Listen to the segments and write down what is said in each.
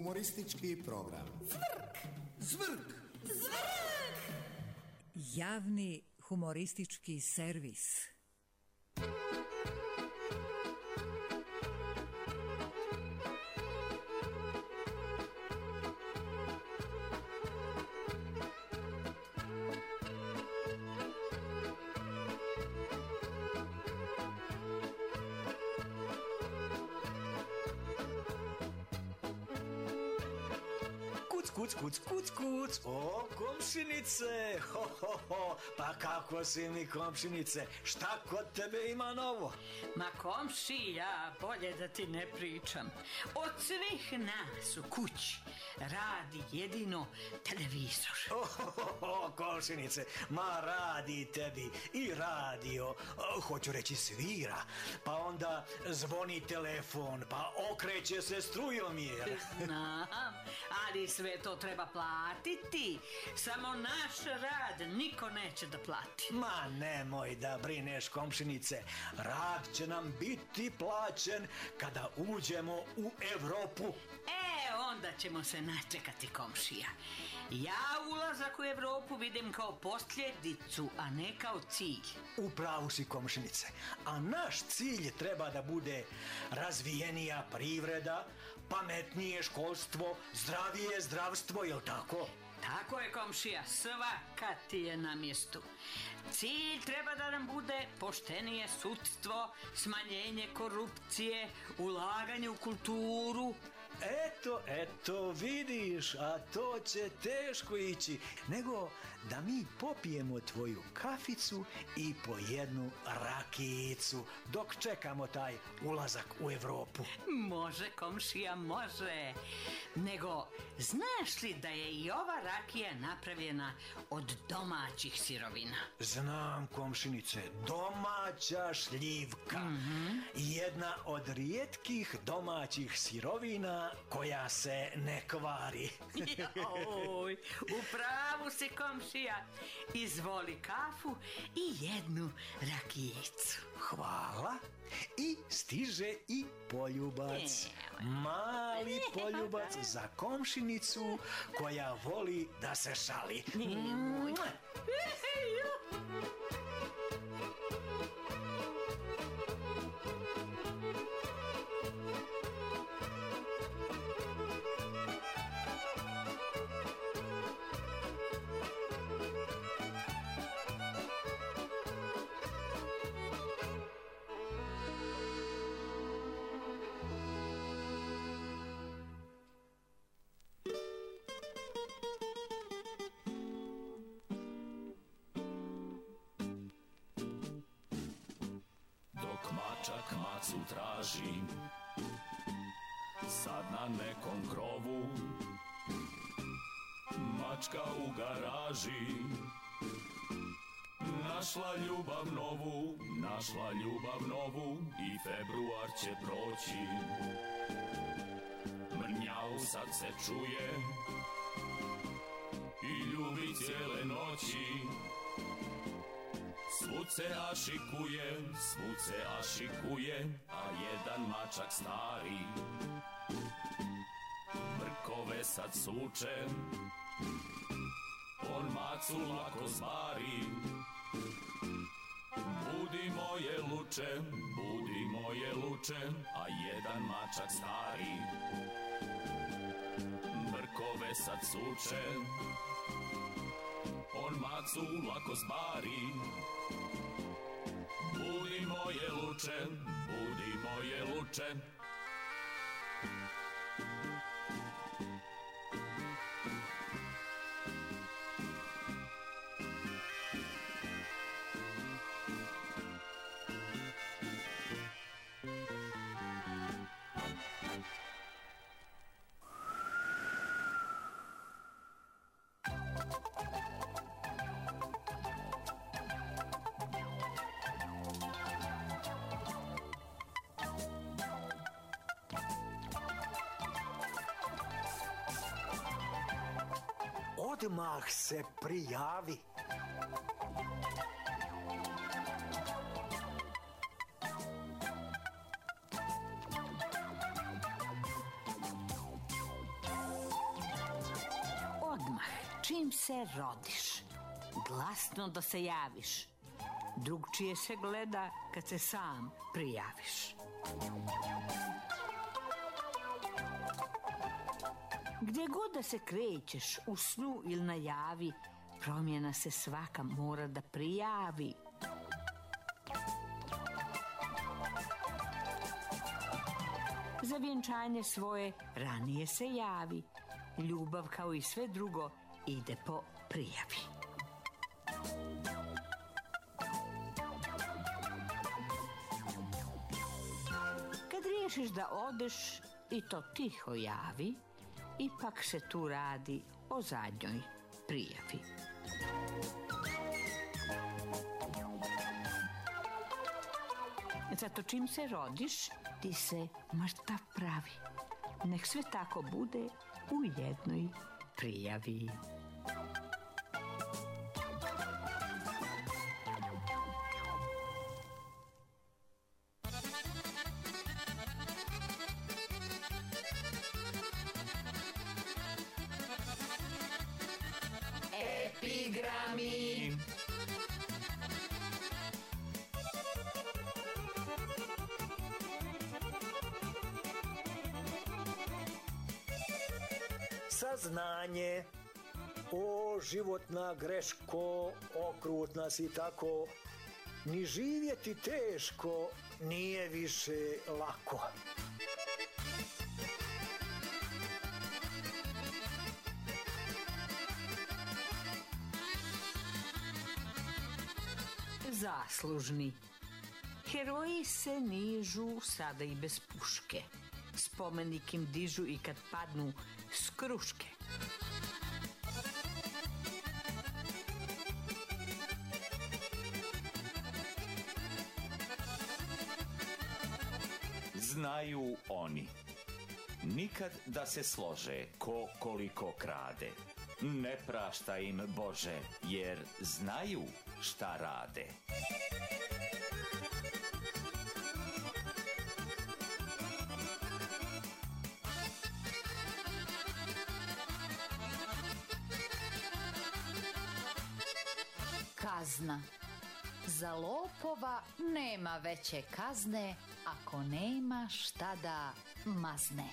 Humoristički program. Zvrk! Zvrk! Zvrk! Javni humoristički servis. Kuc, o, komšinice, pa kako si mi, komšinice, šta kod tebe ima novo? Ma komšija, bolje da ti ne pričam. Od svih nas u kući radi jedino televizor. Komšinice, ma radi tebi i radio, hoću reći svira, pa onda zvoni telefon, pa okreće se strujomjer. Znam, ali sve to treba platiti. Samo naš rad niko neće da plati. Ma nemoj da brineš, komšinice, rad će nam biti plaćen kada uđemo u Evropu. Onda ćemo se načekati, komšija. Ja ulazak u Evropu vidim kao posljedicu, a ne kao cilj. Upravo si, komšinice, a naš cilj treba da bude razvijenija privreda, pametnije školstvo, zdravije zdravstvo, jel tako? Tako je, komšija, svaka ti je na mjestu. Cilj treba da nam bude poštenije sudstvo, smanjenje korupcije, ulaganje u kulturu. Eto, vidiš, a to će teško ići, nego da mi popijemo tvoju kaficu i po jednu rakijicu dok čekamo taj ulazak u Evropu. Može, komšija, može. Nego, znaš li da je i ova rakija napravljena od domaćih sirovina? Znam, komšinice, domaća šljivka. Jedna od rijetkih domaćih sirovina koja se ne kvari. Joj, upravo si, komšija. Izvoli kafu i jednu rakijicu. Hvala. I stiže i poljubac. Mali poljubac za komšinicu koja voli da se šali. Macu traži sad na nekom krovu, mačka u garaži našla ljubav novu i februar će proći. Mrnjau sad se čuje i ljubi cijele noći. Svud se ašikuje, a jedan mačak stari brkove sad suče, on macu lako zbari. Budi moje luče, a jedan mačak stari brkove sad suče, on macu lako zbari. Budi moje luče. Odmah se prijavi. čim se rodiš, glasno da se javiš. Drugčije se gleda kad se sam prijaviš. Gdje god da se krećeš, u snu ili na javi, promjena se svaka mora da prijavi. Za vjenčanje svoje ranije se javi. Ljubav kao i sve drugo ide po prijavi. Kad riješiš da odeš i to tiho javi, ipak se tu radi o zadnjoj prijavi. Zato čim se rodiš, ti se mrtav pravi. Nek sve tako bude u jednoj prijavi. Epigrami. Saznanje, o životna greško, okrutna si tako, ni živjeti teško, nije više lako. Zaslužni. Heroji se nižu sada i bez puške. Spomenik im dižu i kad padnu s kruške. Znaju oni. Nikad da se slože ko koliko krade. Ne prašta im Bože, jer znaju šta rade. Kazna. Za lopova nema veće kazne ako nema šta da mazne.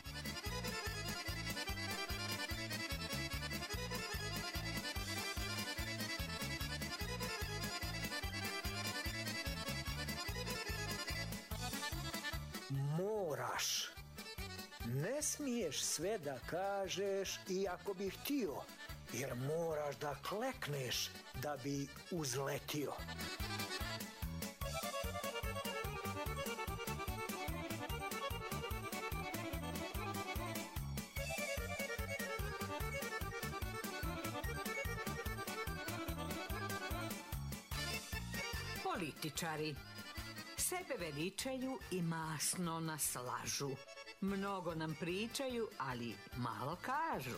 Moraš. Ne smiješ sve da kažeš iako bi htio, jer moraš da klekneš da bi uzletio. Političari sebe veličaju i masno nas lažu. Mnogo nam pričaju, ali malo kažu.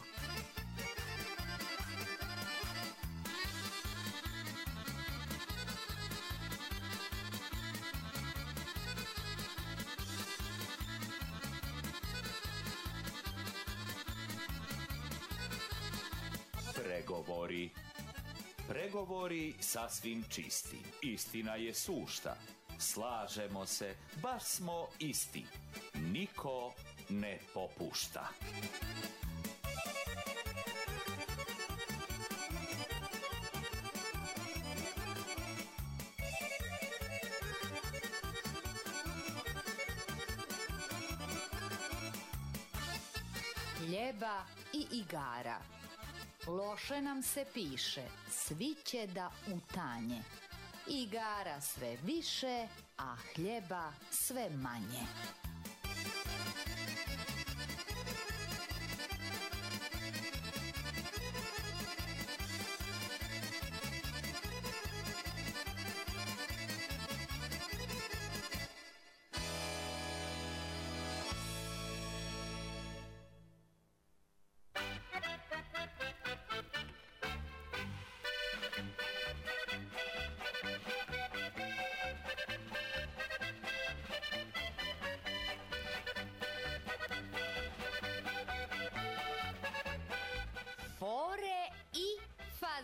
Pregovori. Pregovori sasvim čisti. Istina je sušta. Slažemo se, baš smo isti. Niko ne popušta. Hljeba i igara. Loše nam se piše, svi će da utanje. Igara sve više, a hljeba sve manje.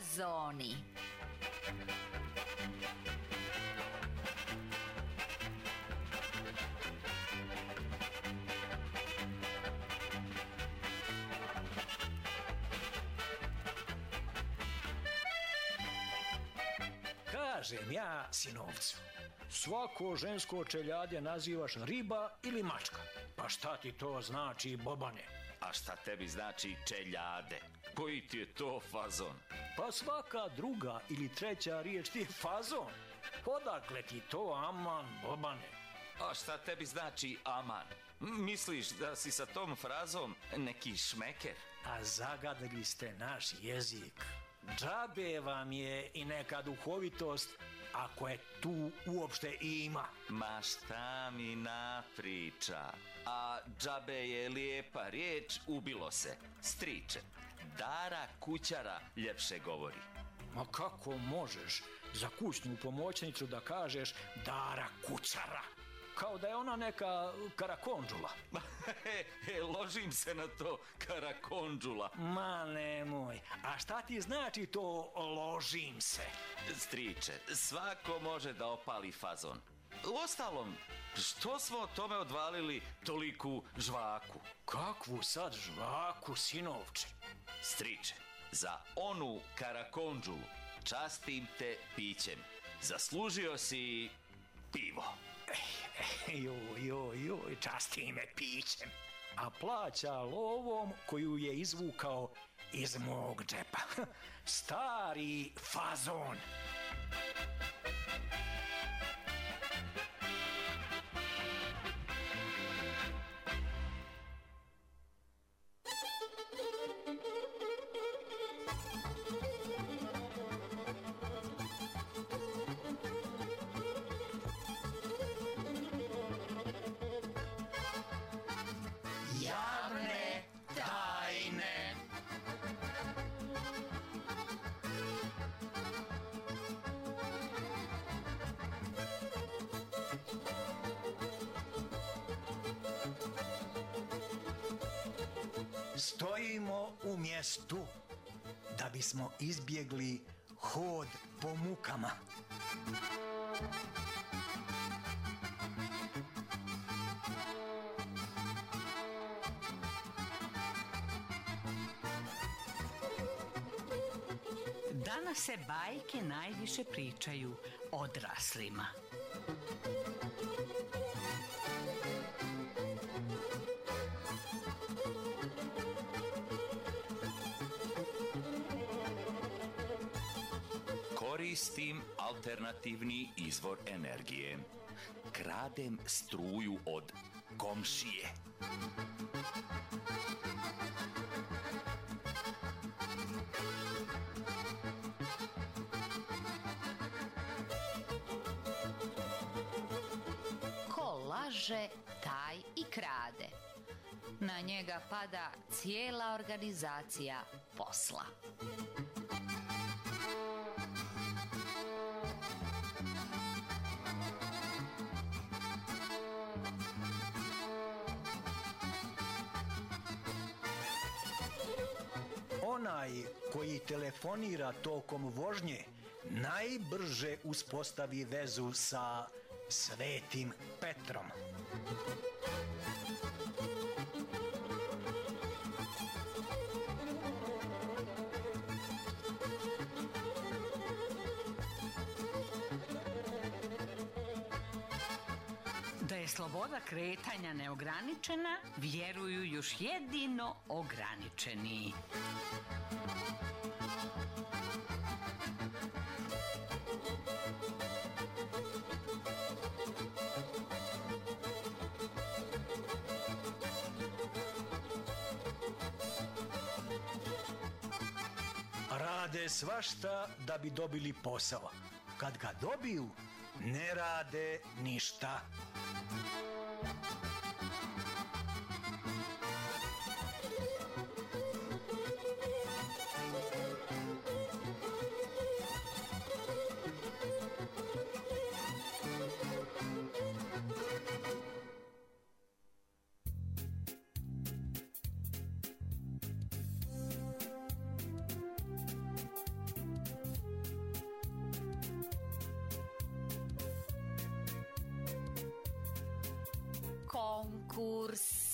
zoni. Kažem ja sinovcu, svako žensko čeljadje nazivaš riba ili mačka. Pa šta ti to znači, Bobane? A šta tebi znači čeljade? Koji ti je to fazon? Pa svaka druga ili treća riječ ti je fazon. Odakle ti to, aman, Bobane? A šta tebi znači aman? Misliš da si sa tom frazom neki šmeker? A zagadili ste naš jezik. Džabe vam je i neka duhovitost, ako je tu uopšte ima. Ma šta mi napriča? A džabe je lijepa riječ, ubilo se. Striče, Dara Kućara ljepše govori. Ma kako možeš za kućnu pomoćnicu da kažeš Dara Kućara? Kao da je ona neka karakondžula. Ložim se na to, karakondžula. Ma nemoj, a šta ti znači to ložim se? Striče, svako može da opali fazon. Uostalom, što smo o tome odvalili toliku žvaku? Kakvu sad žvaku, sinovče? Striče, za onu karakondžulu častim te pićem. Zaslužio si pivo. Joj, časti me pićem. A plaća lovom koju je izvukao iz mog džepa. Stari fazon. Javne tajne. Stojimo u mjestu da bismo izbjegli hod po mukama. Danas se bajke najviše pričaju odraslima. Koristim alternativni izvor energije. Kradem struju od komšije. Ko laže, taj i krade. Na njega pada cijela organizacija posla. Onaj koji telefonira tokom vožnje najbrže uspostavi vezu sa Svetim Petrom. Da je sloboda kretanja neograničena, vjeruju još jedino ograničeni. Rade svašta da bi dobili posao. Kad ga dobiju, ne rade ništa. Konkurs.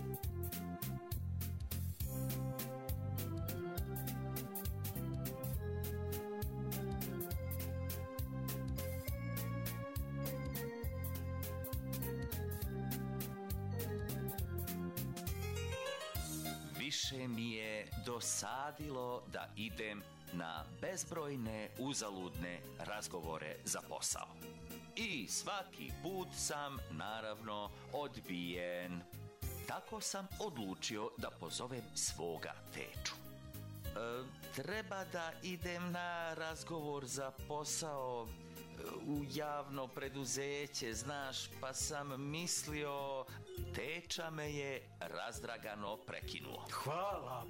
Više mi je dosadilo da idem na bezbrojne uzaludne razgovore za posao. I svaki put sam, naravno, odbijen. Tako sam odlučio da pozovem svoga teču. Treba da idem na razgovor za posao u javno preduzeće, znaš, pa sam mislio... Teča me je razdragano prekinuo. Hvala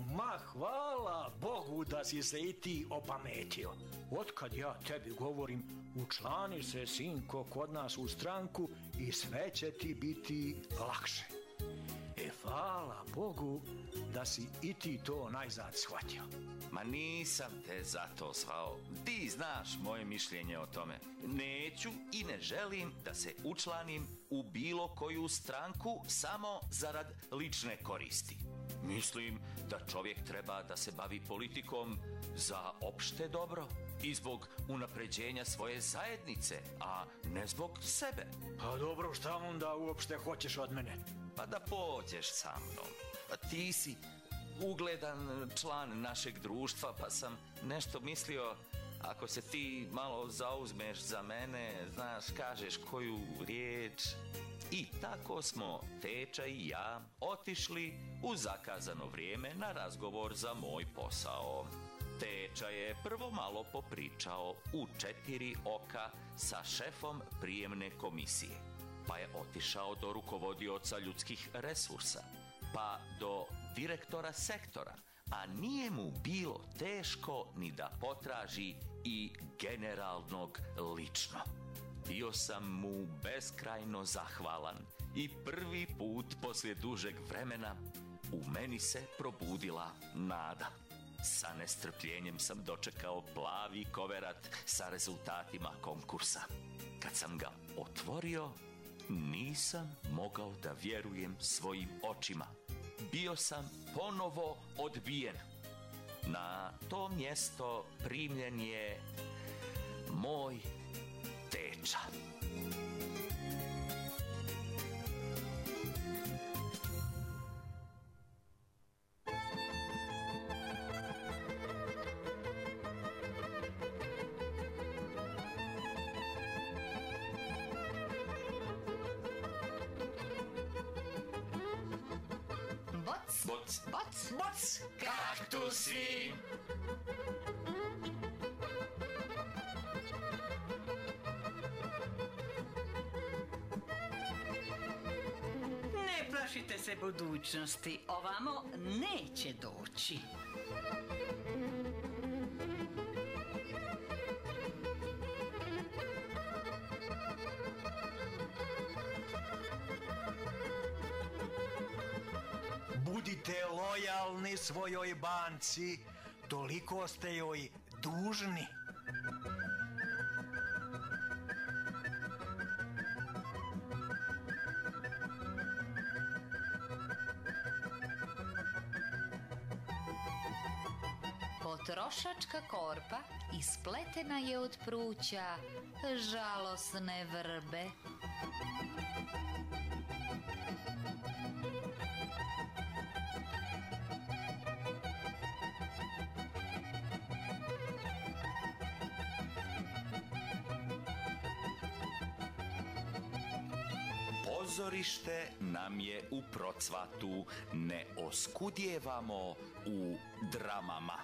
Bogu da si se i ti opametio. Otkad ja tebi govorim, učlani se, sinko, kod nas u stranku i sve će ti biti lakše. Hvala Bogu da si i ti to najzad shvatio. Ma nisam te zato zvao. Ti znaš moje mišljenje o tome. Neću i ne želim da se učlanim u bilo koju stranku samo zarad lične koristi. Mislim da čovjek treba da se bavi politikom za opšte dobro i zbog unapređenja svoje zajednice, a ne zbog sebe. Pa dobro, šta onda uopšte hoćeš od mene? Pa da pođeš sa mnom. Ti si ugledan član našeg društva, pa sam nešto mislio, ako se ti malo zauzmeš za mene, znaš, kažeš koju riječ. I tako smo, teča i ja, otišli u zakazano vrijeme na razgovor za moj posao. Teča je prvo malo popričao u 4 oka sa šefom prijemne komisije, pa je otišao do rukovodioca ljudskih resursa, pa do direktora sektora, a nije mu bilo teško ni da potraži i generalnog lično. Bio sam mu beskrajno zahvalan i prvi put poslije dužeg vremena u meni se probudila nada. Sa nestrpljenjem sam dočekao plavi koverat sa rezultatima konkursa. Kad sam ga otvorio, nisam mogao da vjerujem svojim očima. Bio sam ponovo odbijen. Na to mjesto primljen je moj teča. Boc, kaktusi! ne plašite se budućnosti, ovamo neće doći. Budite lojalni svojoj banci, toliko ste joj dužni. Potrošačka korpa ispletena je od pruća žalosne vrbe. Pozorište nam je u procvatu, ne oskudijevamo u dramama.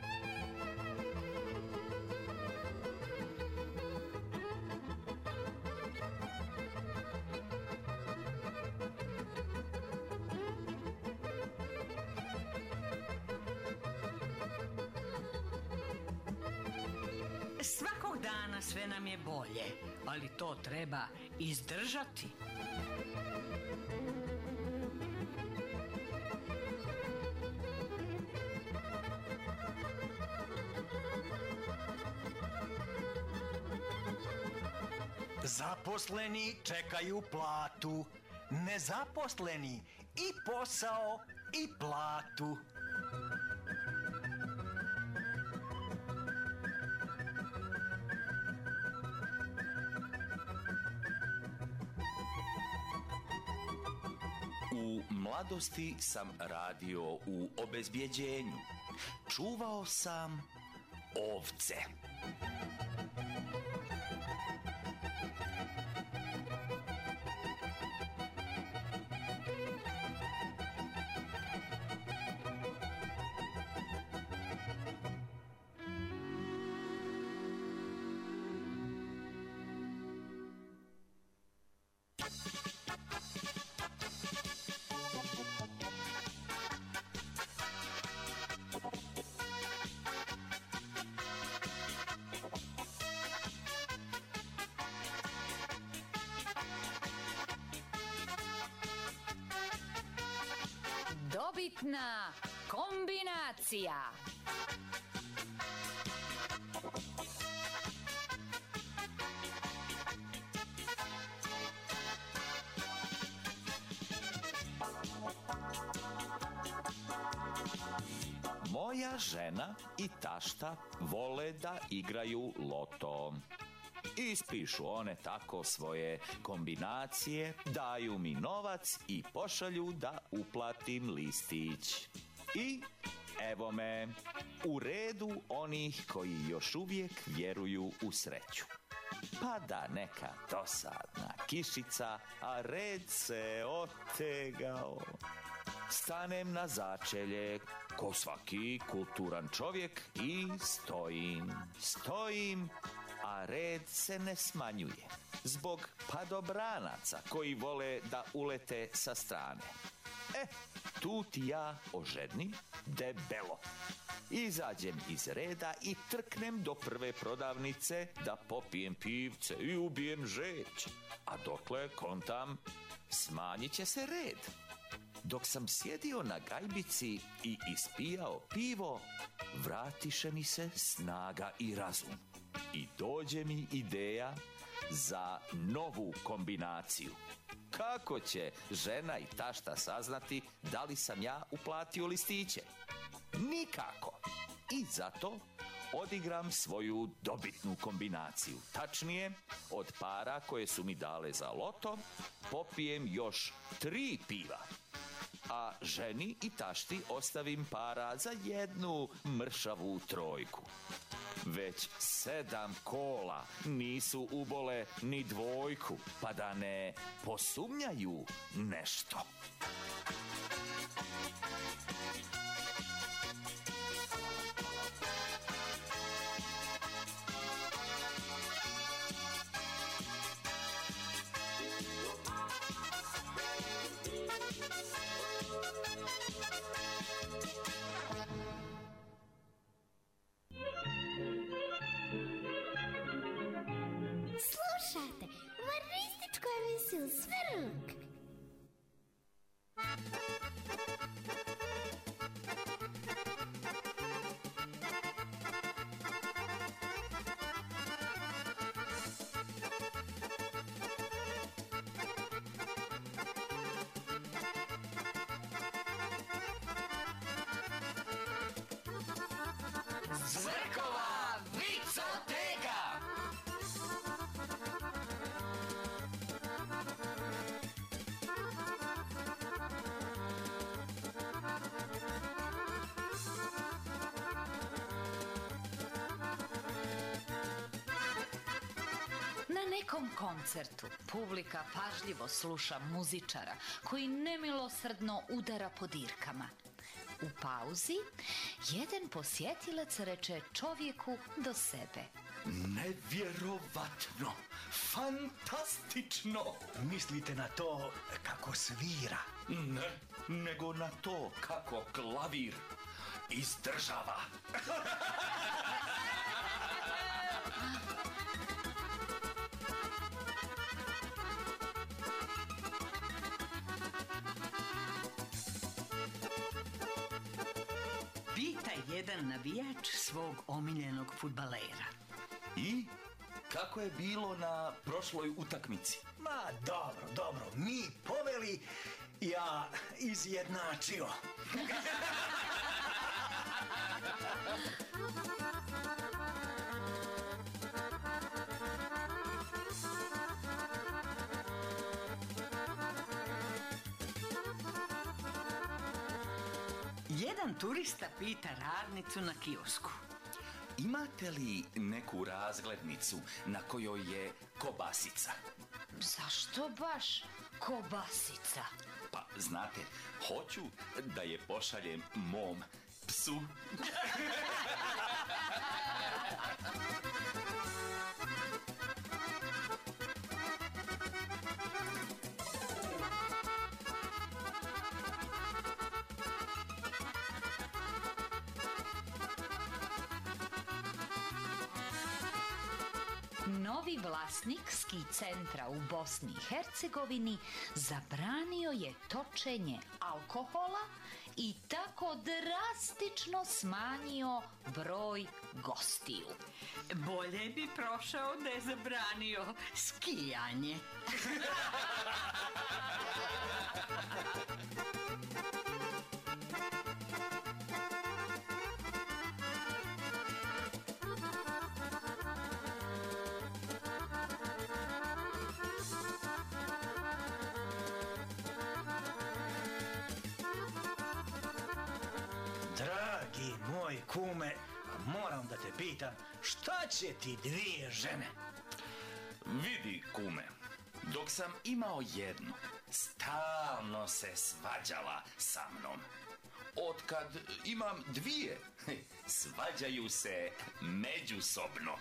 Svakog dana sve nam je bolje, ali to treba izdržati. Zaposleni čekaju platu, nezaposleni i posao i platu. U mladosti sam radio u obezbjeđenju. Čuvao sam ovce. Dobitna kombinacija. Moja žena i tašta vole da igraju loto. Ispišu one tako svoje kombinacije, daju mi novac i pošalju da uplatim listić. I evo me, u redu onih koji još uvijek vjeruju u sreću. Pada neka dosadna kišica, a red se otegao. Stanem na začelje, ko svaki kulturan čovjek, i stojim, a red se ne smanjuje zbog padobranaca koji vole da ulete sa strane. Tu ti ja ožedni debelo. Izađem iz reda i trknem do prve prodavnice da popijem pivce i ubijem žeć. A dokle kontam, smanjit će se red. Dok sam sjedio na gajbici i ispijao pivo, vratiše mi se snaga i razum. I dođe mi ideja za novu kombinaciju. Kako će žena i tašta saznati da li sam ja uplatio listiće? Nikako. I zato odigram svoju dobitnu kombinaciju. Tačnije, od para koje su mi dale za loto, popijem još 3 piva. A ženi i tašti ostavim para za jednu mršavu trojku. Već 7 kola nisu ubole ni dvojku, pa da ne posumnjaju nešto. Slušajte, humorističku emisiju Svrk. Zvrkova vicoteka! Na nekom koncertu publika pažljivo sluša muzičara koji nemilosrdno udara po dirkama. U pauzi jedan posjetilac reče čovjeku do sebe: Nevjerovatno, fantastično. Mislite na to kako svira? Ne, nego na to kako klavir izdržava. Pita jedan navijač svog omiljenog fudbalera. I kako je bilo na prošloj utakmici? Ma dobro, mi poveli li ja izjednačio? Jedan turista pita radnicu na kiosku. Imate li neku razglednicu na kojoj je kobasica? Zašto baš kobasica? Pa, znate, hoću da je pošaljem mom psu. Novi vlasnik ski centra u Bosni i Hercegovini zabranio je točenje alkohola i tako drastično smanjio broj gostiju. Bolje bi prošao da je zabranio skijanje. Dragi moj kume, moram da te pitam, šta će ti dvije žene? Vidi, kume, dok sam imao jednu, stalno se svađala sa mnom. Otkad imam dvije, svađaju se međusobno.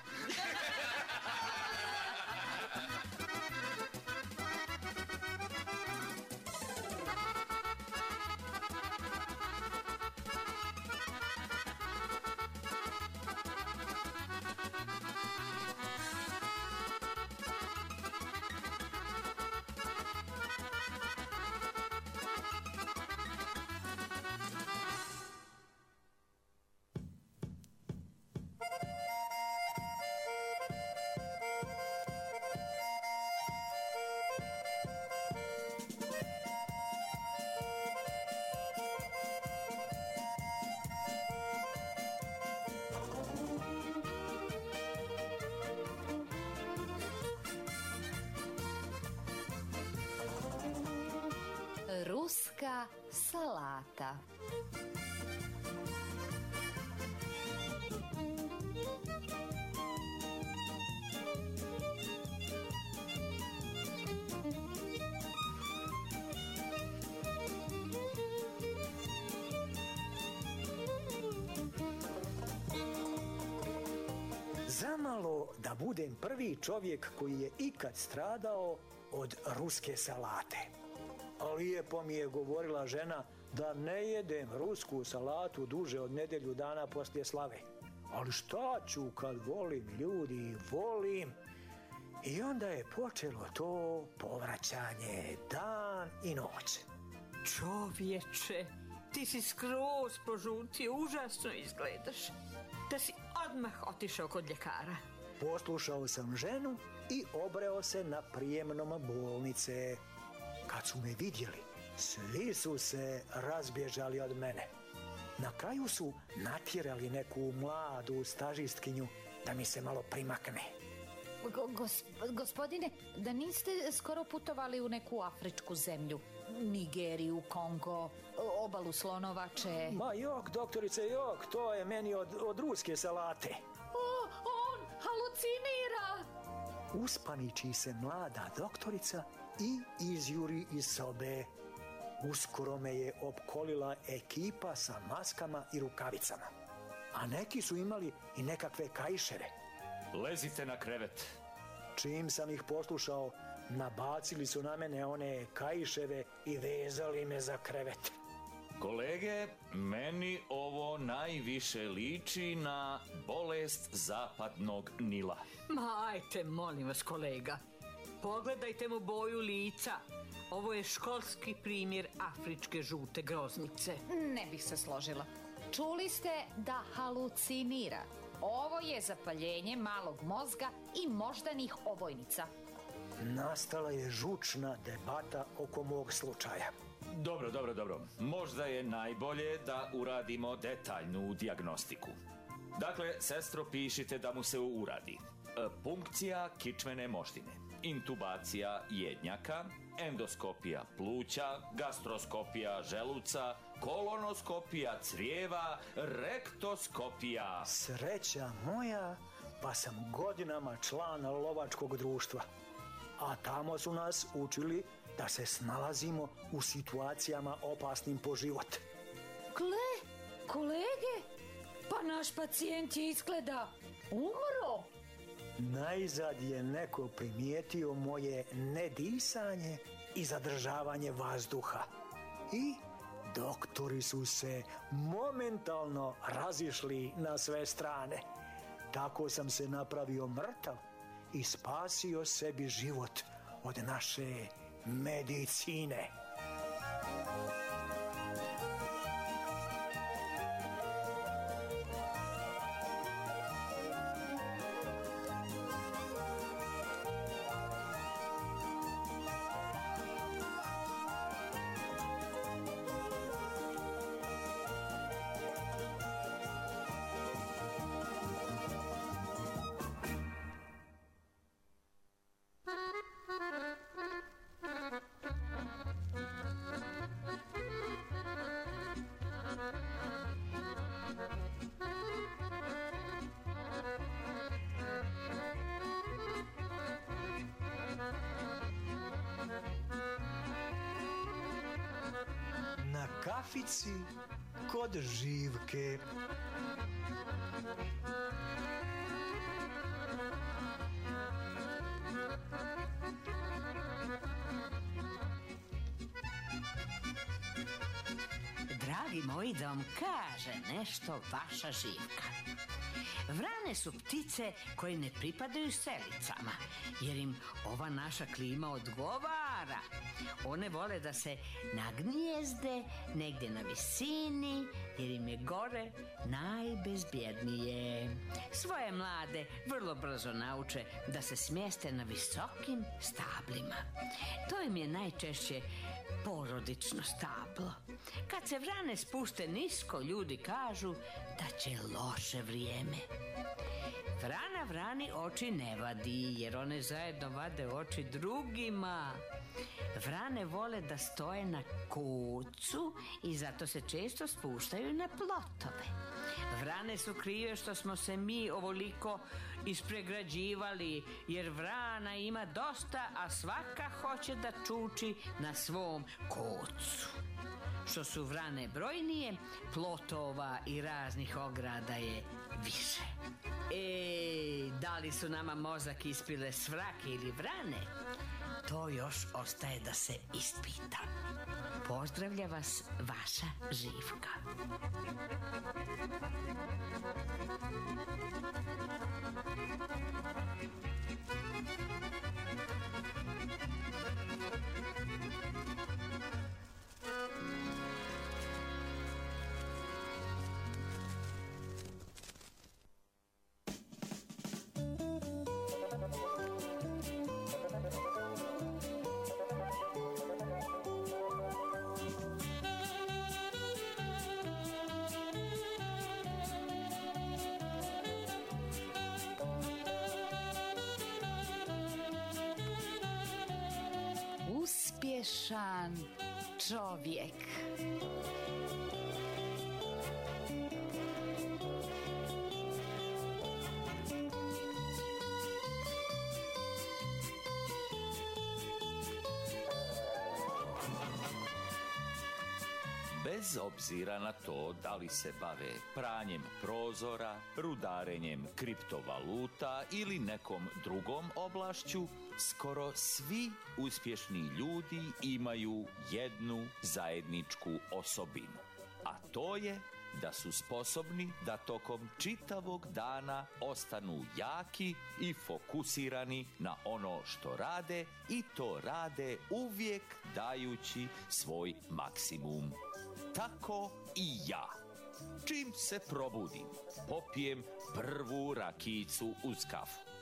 Ruska salata. Zamalo da budem prvi čovjek koji je ikad stradao od ruske salate. A lijepo mi je govorila žena da ne jedem rusku salatu duže od nedjelju dana poslije slave. Ali šta ću kad volim ljudi, volim. I onda je počelo to povraćanje dan i noć. Čovječe, ti si skroz požutio, užasno izgledaš. Da si odmah otišao kod ljekara. Poslušao sam ženu i obreo se na prijemnom bolnice. Kad su me vidjeli, svi su se razbježali od mene. Na kraju su natjerali neku mladu stažistkinju da mi se malo primakne. Gospodine, da niste skoro putovali u neku afričku zemlju? Nigeriju, Kongo, obalu Slonovače? Ma jok, doktorice, jok, to je meni od ruske salate. On halucinira! Uspaniči se mlada doktorica i izjuri iz sobe. Uskoro me je opkolila ekipa sa maskama i rukavicama. A neki su imali i nekakve kajševe. Lezite na krevet. Čim sam ih poslušao, nabacili su na mene one kajševe i vezali me za krevet. Kolege, meni ovo najviše liči na bolest zapadnog Nila. Ma ajte, molim vas kolega, pogledajte mu boju lica. Ovo je školski primjer afričke žute groznice. Ne bih se složila. Čuli ste da halucinira. Ovo je zapaljenje malog mozga i moždanih ovojnica. nastala je žučna debata oko mog slučaja. Dobro. Možda je najbolje da uradimo detaljnu dijagnostiku. Dakle, sestro, pišite da mu se uradi punkcija kičmene moždine, intubacija jednjaka, endoskopija pluća, gastroskopija želuca, kolonoskopija crijeva, rektoskopija. Sreća moja, pa sam godinama član lovačkog društva. A tamo su nas učili da se snalazimo u situacijama opasnim po život. Kolege, pa naš pacijent je izgleda umro. Najzad je neko primijetio moje nedisanje i zadržavanje vazduha. I doktori su se momentalno razišli na sve strane. Tako sam se napravio mrtav i spasio sebi život od naše medicine. Na kafici kod Živke. Dragi moji, da vam kaže nešto vaša Živka. Vrane su ptice koje ne pripadaju selicama, jer im ova naša klima odgovara. One vole da se nagnijezde negdje na visini, jer im je gore najbezbjednije. Svoje mlade vrlo brzo nauče da se smjeste na visokim stablima. To im je najčešće porodično stablo. Kad se vrane spušte nisko, ljudi kažu da će loše vrijeme. Vrana vrani oči ne vadi, jer one zajedno vade oči drugima. Vrane vole da stoje na kucu i zato se često spuštaju na plotove. Vrane su krive što smo se mi ovoliko ispregrađivali, jer vrana ima dosta, a svaka hoće da čuči na svom kucu. Što su vrane brojnije, plotova i raznih ograda je više. Da li su nama mozak ispile svrake ili vrane? To još ostaje da se ispita. Pozdravlja vas vaša Živka. Uspješan čovjek. Bez obzira na to da li se bave pranjem prozora, rudarenjem kriptovaluta ili nekom drugom oblašću, skoro svi uspješni ljudi imaju jednu zajedničku osobinu. A to je da su sposobni da tokom čitavog dana ostanu jaki i fokusirani na ono što rade i to rade uvijek dajući svoj maksimum. Tako i ja. Čim se probudim, popijem prvu rakijicu uz kafu.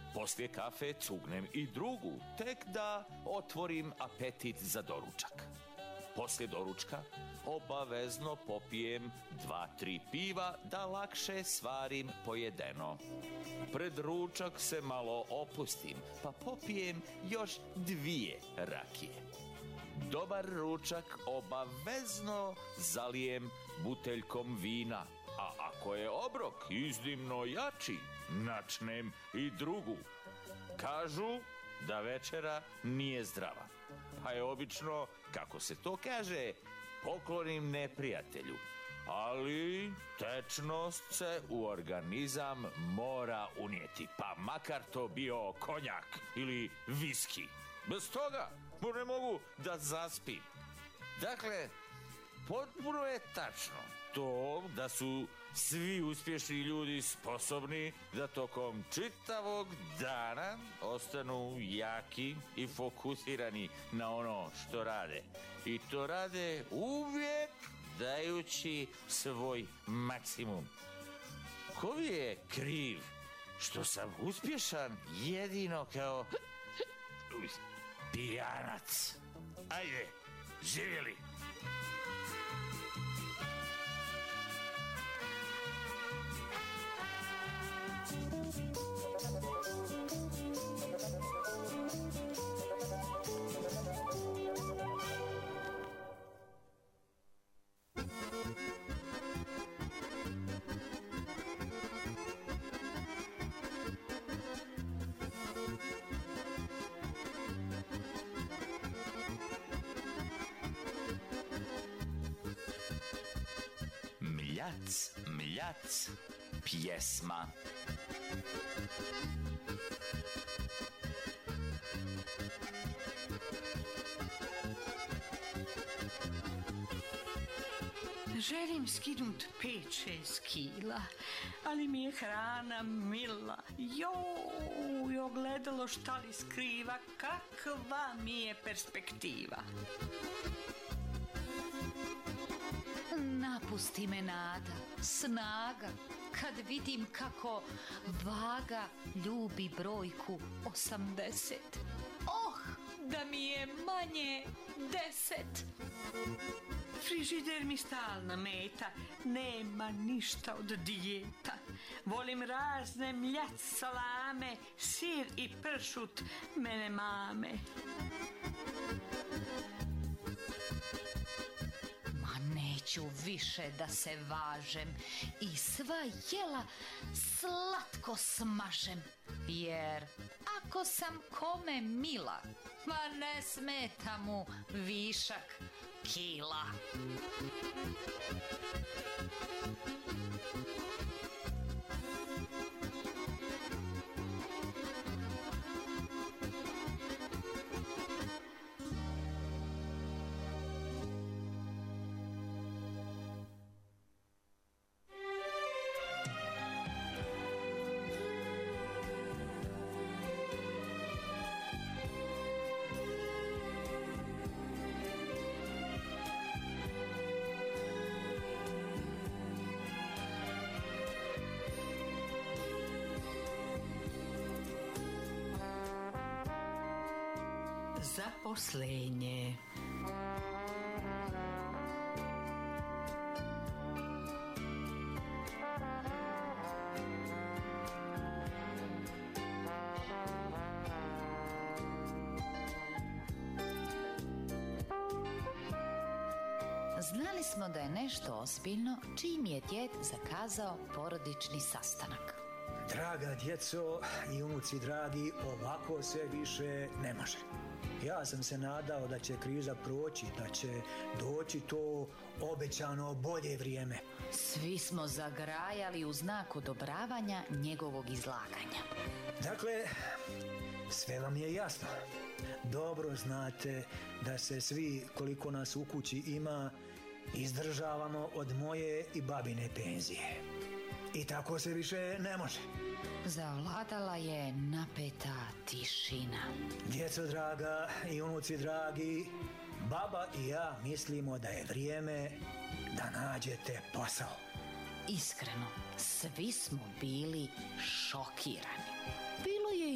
Poslije kafe cugnem i drugu, tek da otvorim apetit za doručak. Poslije doručka obavezno popijem 2-3 piva da lakše svarim pojedeno. Pred ručak se malo opustim, pa popijem još 2 rakije. Dobar ručak obavezno zalijem buteljkom vina, a ako je obrok iznimno jači, načnem i drugu. Kažu da večera nije zdrava, pa je obično, kako se to kaže, poklonim neprijatelju. Ali tečnost se u organizam mora unijeti, pa makar to bio konjak ili viski. Bez toga ne mogu da zaspim. Dakle, potpuno je tačno to da su svi uspješni ljudi sposobni da tokom čitavog dana ostanu jaki i fokusirani na ono što rade. I to rade uvijek dajući svoj maksimum. Ko je kriv što sam uspješan jedino kao pijanac? Ajde, živjeli! Mljac, mljac, pjesma. Želim skinut 5-6 kila, ali mi je hrana mila. Joj, ogledalo šta li skriva, kakva mi je perspektiva. Napusti me nada, snaga, kad vidim kako vaga ljubi brojku 80. Oh, da mi je manje 10. Frižider mi stalna meta, nema ništa od dijeta. Volim razne mljac salame, sir i pršut mene mame. Neću više da se važem i sva jela slatko smažem, jer ako sam kome mila, ma ne smeta mu višak kila. Zaposlenje. Znali smo da je nešto ozbiljno čim je djed zakazao porodični sastanak. Draga djeco i unuci dragi, ovako se više ne može. Ja sam se nadao da će kriza proći, da će doći to obećano bolje vrijeme. Svi smo zagrajali u znak odobravanja njegovog izlaganja. Dakle, sve vam je jasno. Dobro znate da se svi, koliko nas u kući ima, izdržavamo od moje i babine penzije. I tako se više ne može. Zavladala je napeta tišina. Djeco draga i unuci dragi, baba i ja mislimo da je vrijeme da nađete posao. Iskreno, svi smo bili šokirani. Bilo je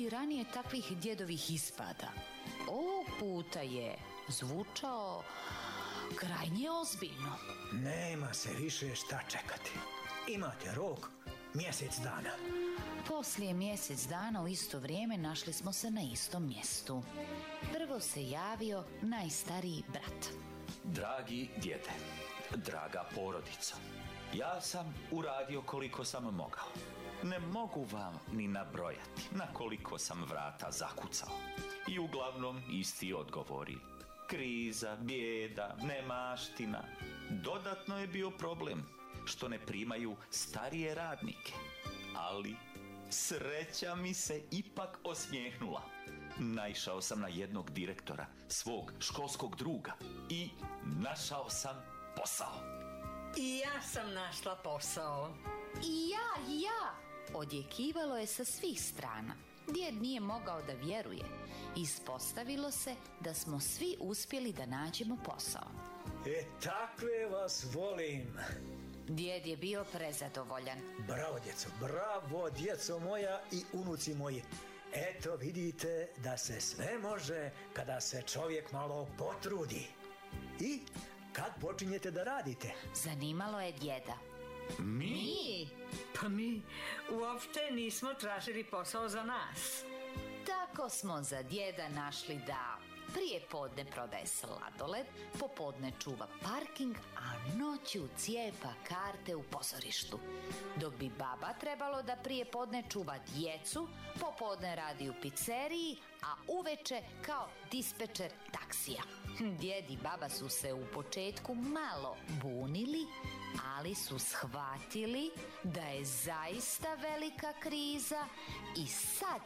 i ranije takvih djedovih ispada. Ovog puta je zvučao krajnje ozbiljno. Nema se više šta čekati. Imate rok mjesec dana. Poslije mjesec dana u isto vrijeme našli smo se na istom mjestu. Prvo se javio najstariji brat. Dragi djede, draga porodica, ja sam uradio koliko sam mogao. Ne mogu vam ni nabrojati na koliko sam vrata zakucao. I uglavnom isti odgovori. Kriza, bijeda, nemaština. Dodatno je bio problem što ne primaju starije radnike. Ali sreća mi se ipak osmijehnula. Naišao sam na jednog direktora, svog školskog druga, i našao sam posao. I ja sam našla posao. I ja! Odjekivalo je sa svih strana. Djed nije mogao da vjeruje. Ispostavilo se da smo svi uspjeli da nađemo posao. Takve vas volim. Djed je bio prezadovoljan. Bravo djeco moja i unuci moji. Eto vidite da se sve može kada se čovjek malo potrudi. I kad počinjete da radite? Zanimalo je djeda. Mi? Pa mi uopšte nismo tražili posao za nas. Tako smo za djeda našli da prije podne prodaje sladoled, popodne čuva parking, a noću cijepa karte u pozorištu. Dok bi baba trebalo da prije podne čuva djecu, popodne radi u pizzeriji, a uveče kao dispečer taksija. Djed i baba su se u početku malo bunili, ali su shvatili da je zaista velika kriza i sad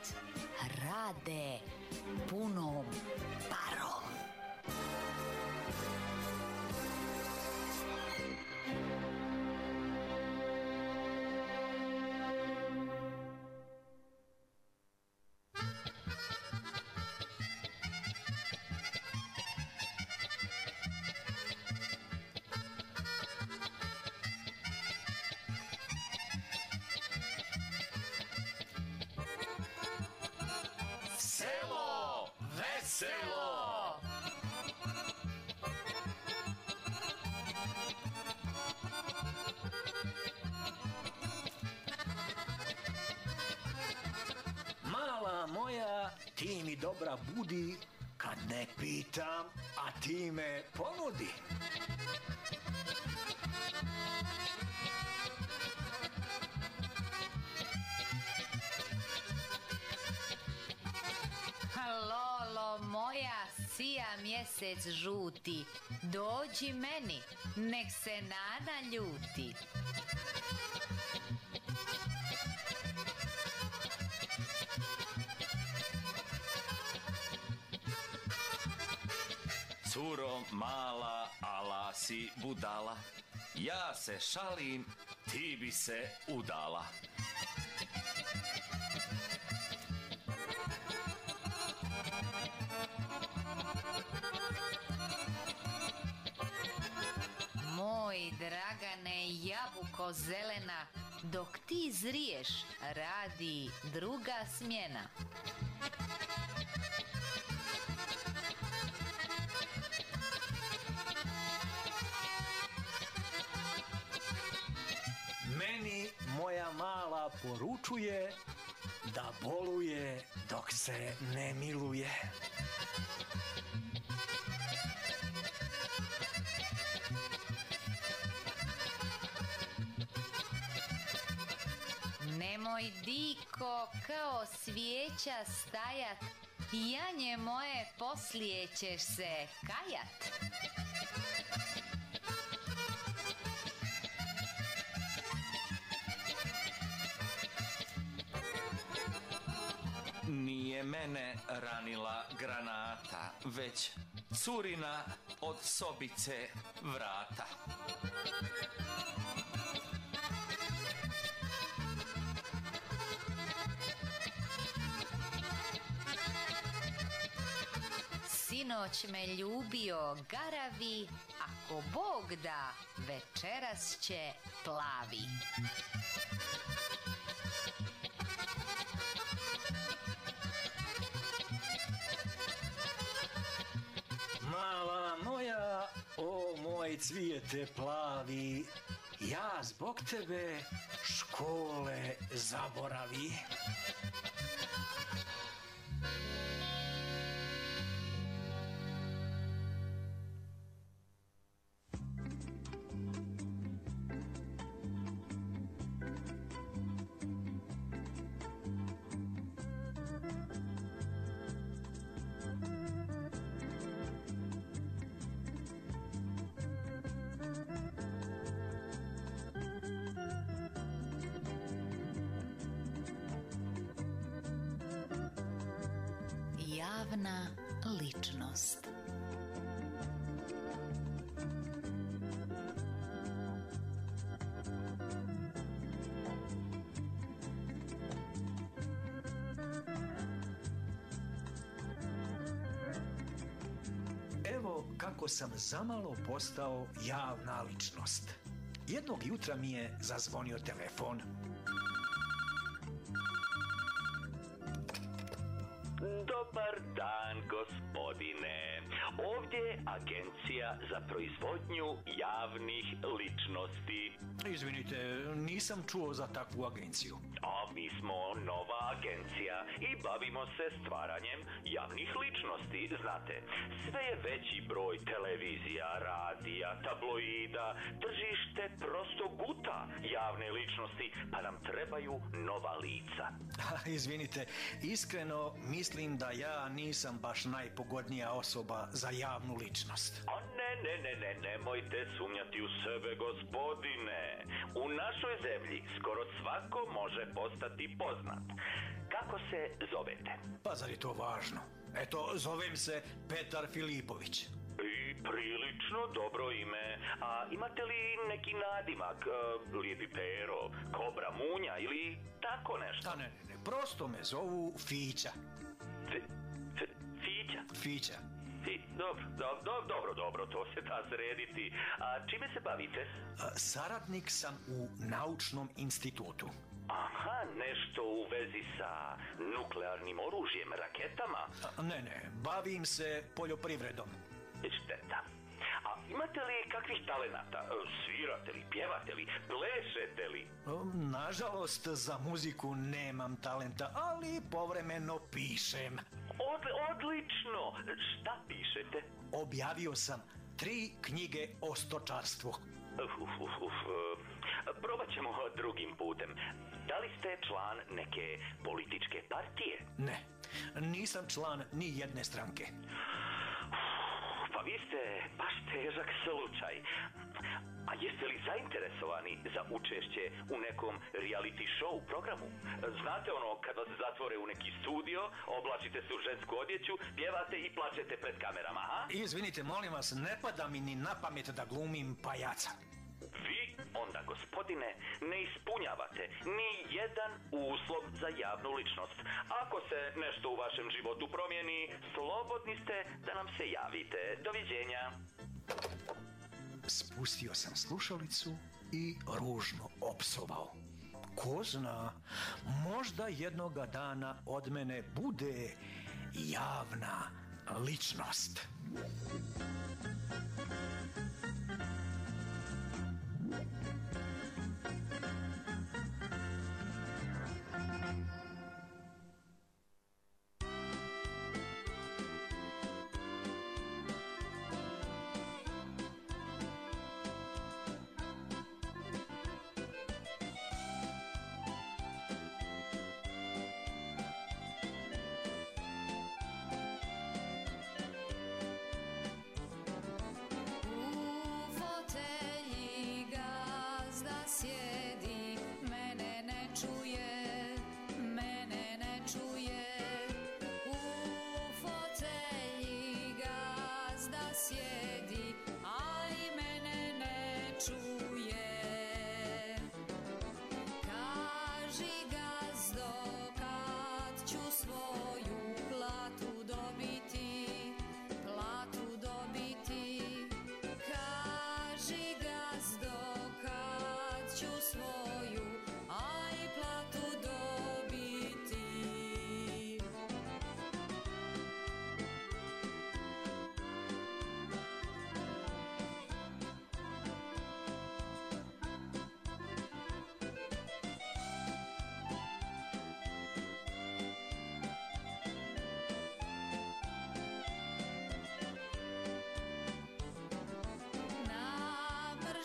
rade punom parom. Selo veselo! Mala moja, ti mi dobra budi, kad ne pitam, a ti me ponudi. Lolo moja, sija mjesec žuti, dođi meni, nek se Nana ljuti. Curo mala, ala si budala, ja se šalim, ti bi se udala. Moj Dragane, jabuko zelena, dok ti zriješ, radi druga smjena. Meni moja mala poručuje da boluje dok se ne miluje. Nemoj diko kao svijeća stajat, janje moje poslije ćeš se kajat. Nije mene ranila granata, već curina od sobice vrata. Sinoć me ljubio garavi, ako Bog da, večeras će plavi. Mala moja, o moj cvijete plavi, ja zbog tebe škole zaboravi. Javna ličnost. Evo kako sam zamalo postao javna ličnost. Jednog jutra mi je zazvonio telefon. Dobar dan, gospodine. Ovdje je Agencija za proizvodnju javnih ličnosti. Izvinite, nisam čuo za takvu agenciju. A mi smo nova agencija i bavimo se stvaranjem javnih ličnosti. Znate, sve je veći broj televizija, radija, tabloida. Tržište prosto guta javne ličnosti, pa nam trebaju nova lica. Izvinite, iskreno mislim da ja nisam baš najpogodnija osoba za javnu ličnost. A nemojte sumnjati u sebe, gospodine. U našoj zemlji skoro svako može postati poznat. Kako se zovete? Pa zar je to važno? Eto, zovem se Petar Filipović. I prilično dobro ime. A imate li neki nadimak? Lijepi Pero, Kobra, Munja ili tako nešto? Ne, prosto me zovu Fića. Fića? Fića. Dobro, to se da srediti. A čime se bavite? Saradnik sam u naučnom institutu. Aha, nešto u vezi sa nuklearnim oružjem, raketama? Ne, bavim se poljoprivredom. Šteta. A imate li kakvih talenata? Svirate li, pjevate li, plešete li? Nažalost, za muziku nemam talenta, ali povremeno pišem. Odlično! Šta pišete? Objavio sam 3 knjige o stočarstvu. Probat ćemo drugim putem. Da li ste član neke političke partije? Ne, nisam član ni jedne stranke. Pa vi ste baš težak slučaj. A jeste li zainteresovani za učešće u nekom reality show programu? Znate ono, kad vas zatvore u neki studio, oblačite se u žensku odjeću, pjevate i plačete pred kamerama, ha? Izvinite, molim vas, ne pada mi ni na pamet da glumim pajaca. Vi onda, gospodine, ne ispunjavate ni jedan uslov za javnu ličnost. Ako se nešto u vašem životu promijeni, slobodni ste da nam se javite. Doviđenja. Spustio sam slušalicu i ružno opsovao. Ko zna, možda jednoga dana od mene bude javna ličnost.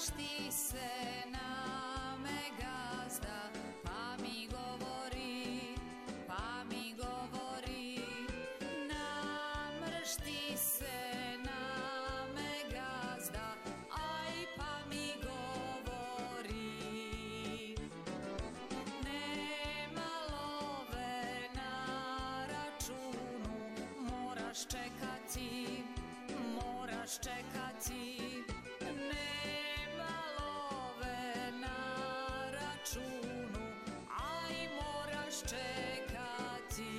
Namršti se na me gazda, pa mi govori, namršti se na me gazda, aj pa mi govori. Nema love na računu, moraš čekati, nema love na računu, aj moraš čekati.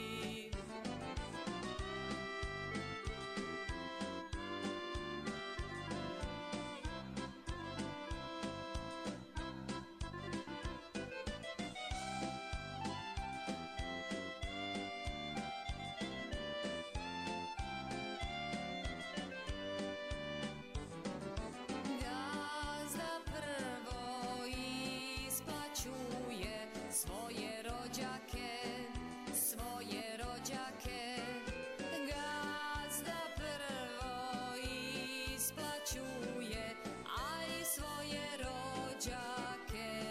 Gazda prvo isplaćuje svoje rođake. Gazda prvo isplaćuje, aj svoje rođake.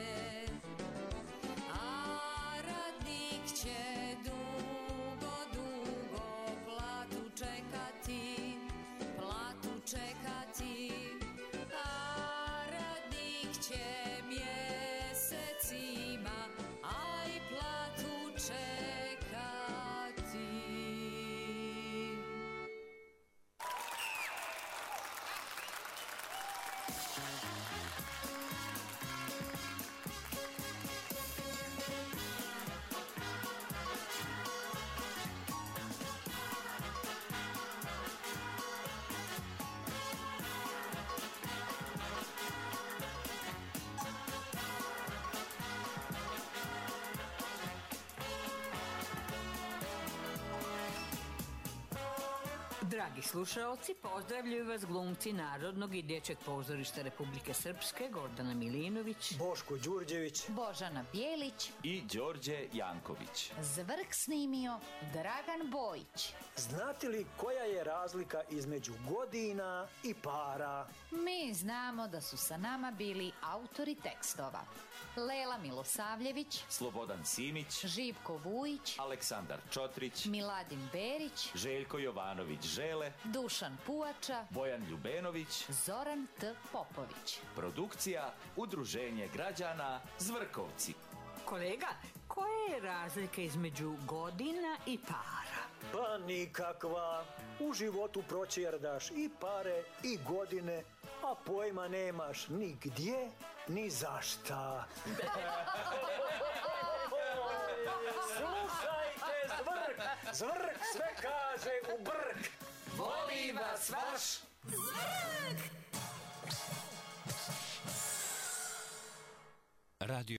A radnik će dugo platu čekati. A radnik će mjesecima, aj platu čekati. Dragi slušaoci, pozdravljaju vas glumci Narodnog i dječjeg pozorišta Republike Srpske Gordana Milinović, Boško Đurđević, Božana Bijelić, i Đorđe Janković. Zvrk snimio Dragan Bojić. Znate li koja je razlika između godina i para? Mi znamo da su sa nama bili autori tekstova: Lela Milosavljević, Slobodan Simić, Živko Vujić, Aleksandar Čotrić, Miladin Berić, Željko Jovanović Žele, Dušan Puača, Bojan Ljubenović, Zoran T. Popović. produkcija Udruženje građana Zvrkovci. Kolega, koja je razlika između godina i para? Pa nikakva. U životu proćerdaš i pare i godine, a pojma nemaš ni gdje, ni zašta. Slušajte Zvrk! Zvrk sve kaže u brk! Voli vas vaš Zvrk! Radio